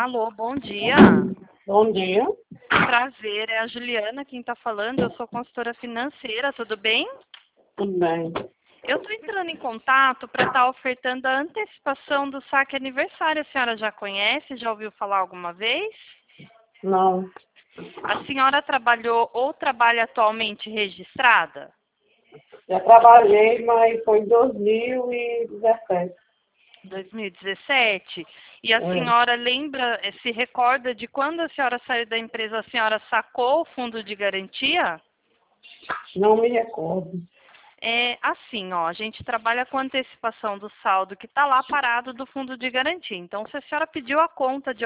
Alô, bom dia. Bom dia. Prazer, é a Juliana quem está falando. Eu sou consultora financeira, tudo bem? Tudo bem? Eu estou entrando em contato para estar ofertando a antecipação do saque aniversário. A senhora já conhece? Já ouviu falar alguma vez? Não. A senhora trabalhou ou trabalha atualmente registrada? Já trabalhei, mas foi em 2017. 2017. E a É. senhora lembra, se recorda de quando a senhora saiu da empresa, a senhora sacou o fundo de garantia? Não me recordo. É assim, ó, a gente trabalha com antecipação do saldo que está lá parado do fundo de garantia. Então, se a senhora pediu a conta de